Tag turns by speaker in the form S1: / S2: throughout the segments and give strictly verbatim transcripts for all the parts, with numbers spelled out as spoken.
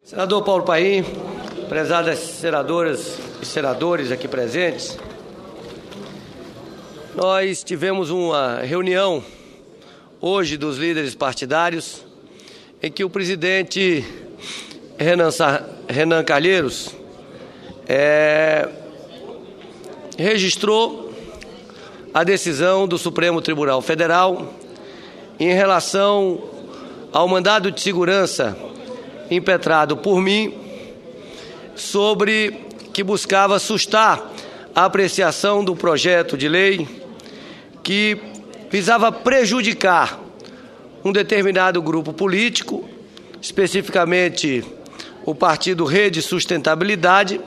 S1: Senador Paulo Paim, prezadas senadoras e senadores aqui presentes, nós tivemos uma reunião hoje dos líderes partidários em que o presidente Renan, Renan Calheiros é, registrou a decisão do Supremo Tribunal Federal em relação ao mandado de segurança impetrado por mim, sobre que buscava sustar a apreciação do projeto de lei que visava prejudicar um determinado grupo político, especificamente o Partido Rede Sustentabilidade,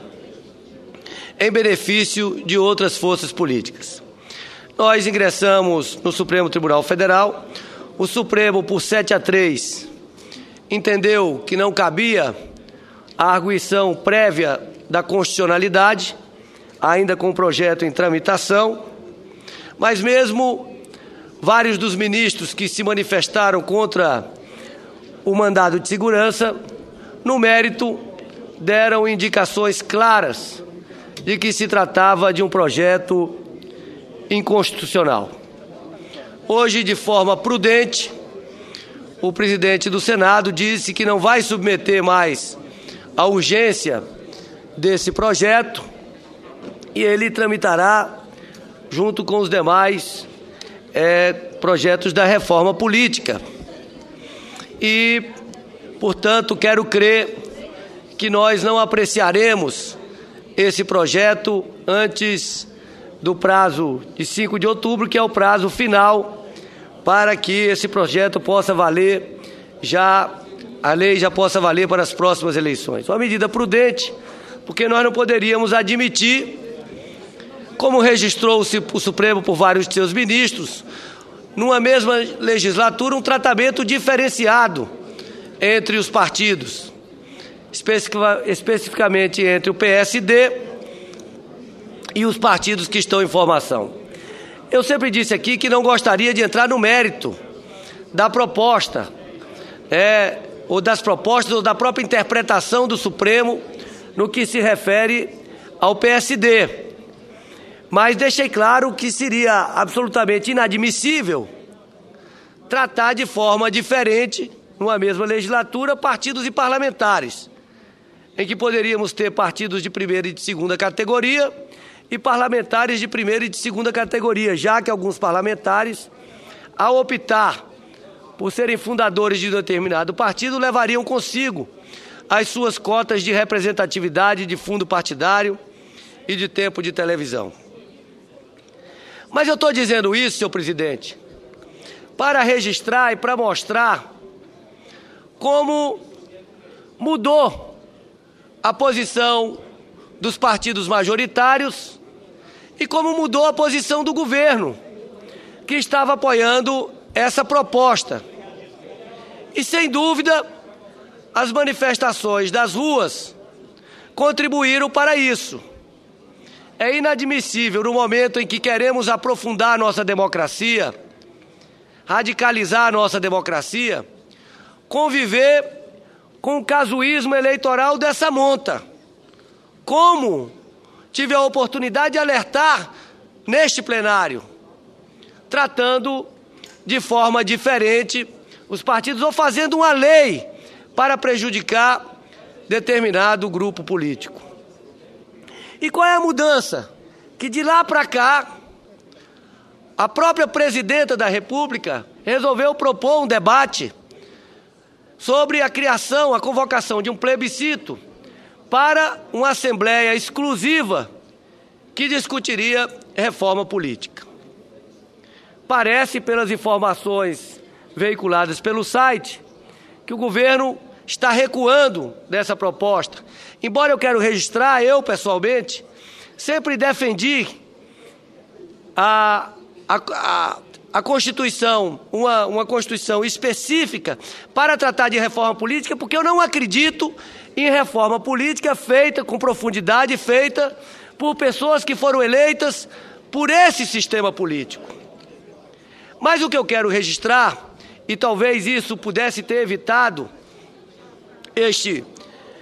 S1: em benefício de outras forças políticas. Nós ingressamos no Supremo Tribunal Federal, o Supremo, por sete a três, entendeu que não cabia a arguição prévia da constitucionalidade, ainda com o projeto em tramitação, mas mesmo vários dos ministros que se manifestaram contra o mandado de segurança, no mérito, deram indicações claras de que se tratava de um projeto inconstitucional. Hoje, de forma prudente, o presidente do Senado disse que não vai submeter mais a urgência desse projeto e ele tramitará junto com os demais é, projetos da reforma política. E, portanto, quero crer que nós não apreciaremos esse projeto antes do prazo de cinco de outubro, que é o prazo final para que esse projeto possa valer, já a lei já possa valer para as próximas eleições. Uma medida prudente, porque nós não poderíamos admitir, como registrou-se o Supremo por vários de seus ministros, numa mesma legislatura, um tratamento diferenciado entre os partidos, especificamente entre o P S D e os partidos que estão em formação. Eu sempre disse aqui que não gostaria de entrar no mérito da proposta, é, ou das propostas, ou da própria interpretação do Supremo no que se refere ao P S D. Mas deixei claro que seria absolutamente inadmissível tratar de forma diferente, numa mesma legislatura, partidos e parlamentares, em que poderíamos ter partidos de primeira e de segunda categoria e parlamentares de primeira e de segunda categoria, já que alguns parlamentares, ao optar por serem fundadores de determinado partido, levariam consigo as suas cotas de representatividade de fundo partidário e de tempo de televisão. Mas eu estou dizendo isso, senhor presidente, para registrar e para mostrar como mudou a posição dos partidos majoritários e como mudou a posição do governo, que estava apoiando essa proposta. E, sem dúvida, as manifestações das ruas contribuíram para isso. É inadmissível, no momento em que queremos aprofundar a nossa democracia, radicalizar a nossa democracia, conviver com o casuísmo eleitoral dessa monta. Como tive a oportunidade de alertar neste plenário, tratando de forma diferente os partidos ou fazendo uma lei para prejudicar determinado grupo político. E qual é a mudança? Que de lá para cá, a própria presidenta da República resolveu propor um debate sobre a criação, a convocação de um plebiscito para uma assembleia exclusiva que discutiria reforma política. Parece, pelas informações veiculadas pelo site, que o governo está recuando dessa proposta. Embora eu quero registrar, eu pessoalmente, sempre defendi a, a, a, a Constituição, uma, uma Constituição específica para tratar de reforma política, porque eu não acredito em reforma política feita com profundidade, feita por pessoas que foram eleitas por esse sistema político. Mas o que eu quero registrar, e talvez isso pudesse ter evitado este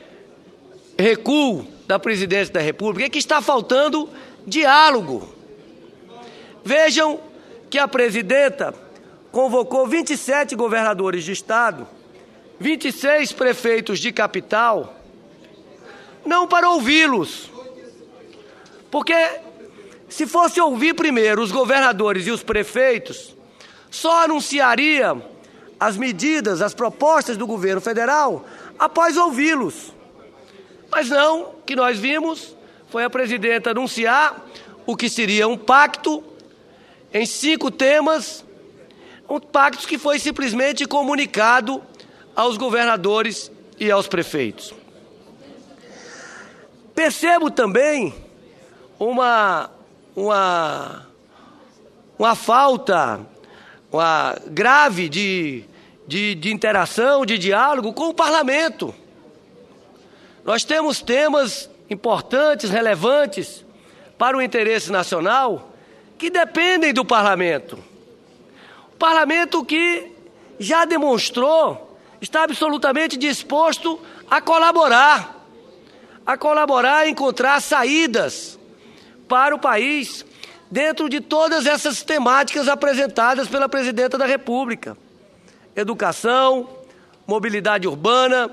S1: recuo da presidência da República é que está faltando diálogo. Vejam que a presidenta convocou vinte e sete governadores de estado, vinte e seis prefeitos de capital, não para ouvi-los, porque se fosse ouvir primeiro os governadores e os prefeitos, só anunciaria as medidas, as propostas do governo federal após ouvi-los. Mas não, o que nós vimos foi a presidenta anunciar o que seria um pacto em cinco temas, um pacto que foi simplesmente comunicado aos governadores e aos prefeitos. Percebo também uma, uma, uma falta uma grave de, de, de interação, de diálogo com o parlamento. Nós temos temas importantes, relevantes para o interesse nacional que dependem do parlamento. O parlamento que já demonstrou, está absolutamente disposto a colaborar, a colaborar e encontrar saídas para o país dentro de todas essas temáticas apresentadas pela presidenta da República. Educação, mobilidade urbana,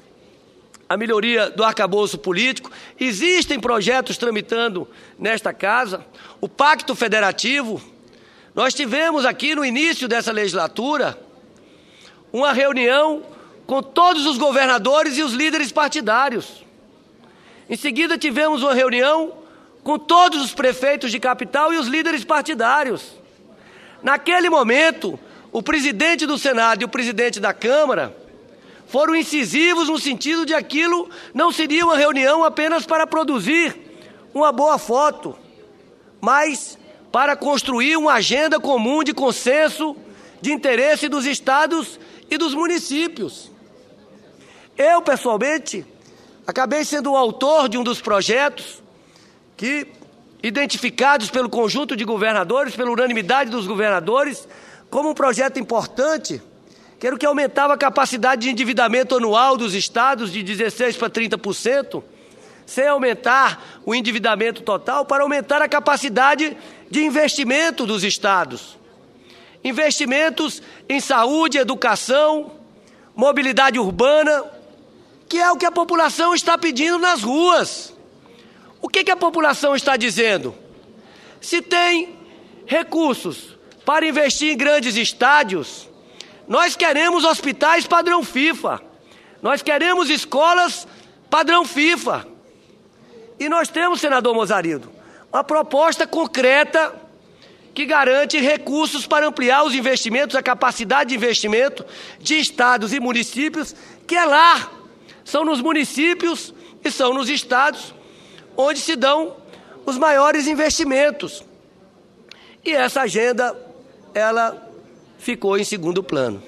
S1: a melhoria do arcabouço político. Existem projetos tramitando nesta casa, o Pacto Federativo. Nós tivemos aqui no início dessa legislatura uma reunião com todos os governadores e os líderes partidários. Em seguida tivemos uma reunião com todos os prefeitos de capital e os líderes partidários. Naquele momento, o presidente do Senado e o presidente da Câmara foram incisivos no sentido de aquilo não seria uma reunião apenas para produzir uma boa foto, mas para construir uma agenda comum de consenso, de interesse dos estados e dos municípios. Eu, pessoalmente, acabei sendo o autor de um dos projetos que, identificados pelo conjunto de governadores, pela unanimidade dos governadores, como um projeto importante, que era o que aumentava a capacidade de endividamento anual dos estados de dezesseis por cento para trinta por cento, sem aumentar o endividamento total, para aumentar a capacidade de investimento dos estados. Investimentos em saúde, educação, mobilidade urbana, que é o que a população está pedindo nas ruas. O que, que a população está dizendo? Se tem recursos para investir em grandes estádios, nós queremos hospitais padrão FIFA, nós queremos escolas padrão FIFA. E nós temos, senador Mozarido, uma proposta concreta que garante recursos para ampliar os investimentos, a capacidade de investimento de estados e municípios, que é lá, são nos municípios e são nos estados onde se dão os maiores investimentos. E essa agenda, ela ficou em segundo plano.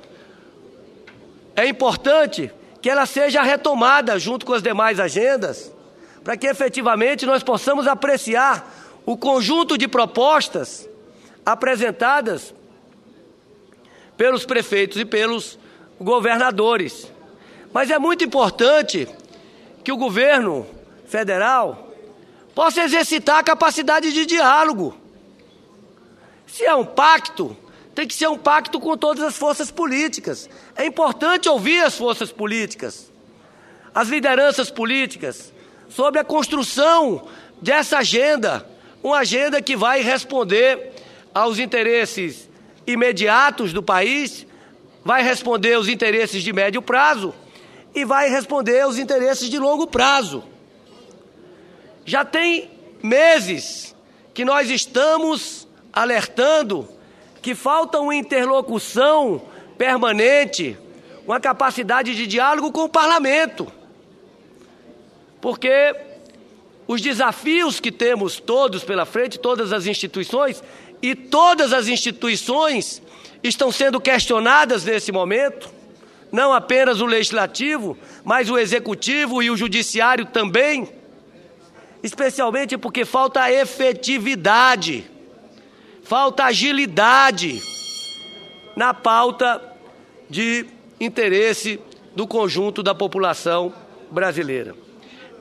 S1: É importante que ela seja retomada junto com as demais agendas, para que efetivamente nós possamos apreciar o conjunto de propostas apresentadas pelos prefeitos e pelos governadores. Mas é muito importante que o governo federal possa exercitar a capacidade de diálogo. Se é um pacto, tem que ser um pacto com todas as forças políticas. É importante ouvir as forças políticas, as lideranças políticas, sobre a construção dessa agenda, uma agenda que vai responder aos interesses imediatos do país, vai responder aos interesses de médio prazo e vai responder aos interesses de longo prazo. Já tem meses que nós estamos alertando que falta uma interlocução permanente, uma capacidade de diálogo com o parlamento. Porque os desafios que temos todos pela frente, todas as instituições, e todas as instituições estão sendo questionadas nesse momento, não apenas o legislativo, mas o executivo e o judiciário também, especialmente porque falta efetividade, falta agilidade na pauta de interesse do conjunto da população brasileira.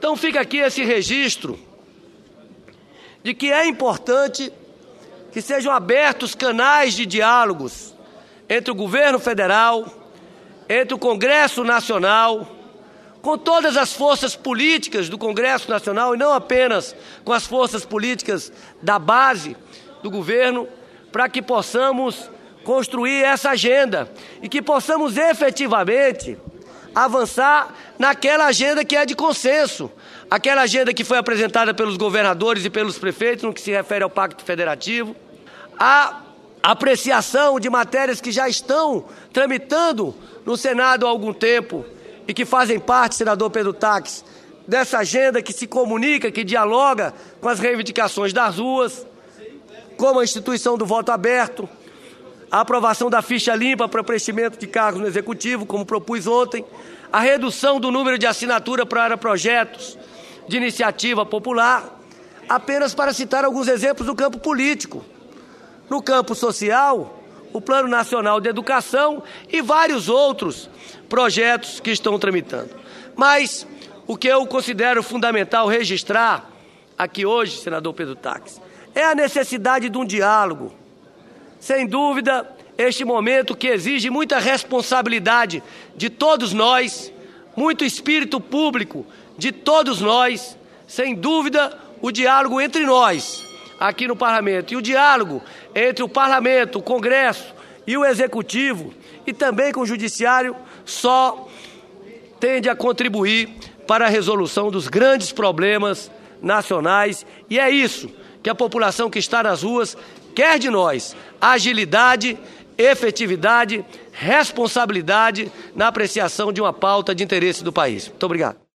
S1: Então fica aqui esse registro de que é importante que sejam abertos canais de diálogos entre o governo federal, entre o Congresso Nacional, com todas as forças políticas do Congresso Nacional e não apenas com as forças políticas da base do governo, para que possamos construir essa agenda e que possamos efetivamente avançar naquela agenda que é de consenso, aquela agenda que foi apresentada pelos governadores e pelos prefeitos no que se refere ao Pacto Federativo, a apreciação de matérias que já estão tramitando no Senado há algum tempo e que fazem parte, senador Pedro Taques, dessa agenda que se comunica, que dialoga com as reivindicações das ruas, como a instituição do voto aberto, a aprovação da ficha limpa para preenchimento de cargos no Executivo, como propus ontem, a redução do número de assinatura para projetos de iniciativa popular, apenas para citar alguns exemplos do campo político. No campo social, o Plano Nacional de Educação e vários outros projetos que estão tramitando. Mas o que eu considero fundamental registrar aqui hoje, senador Pedro Taques, é a necessidade de um diálogo. Sem dúvida, este momento que exige muita responsabilidade de todos nós, muito espírito público de todos nós, sem dúvida, o diálogo entre nós, aqui no Parlamento, e o diálogo entre o Parlamento, o Congresso e o Executivo, e também com o Judiciário, só tende a contribuir para a resolução dos grandes problemas nacionais, e é isso que a população que está nas ruas quer de nós: agilidade, efetividade, responsabilidade na apreciação de uma pauta de interesse do país. Muito obrigado.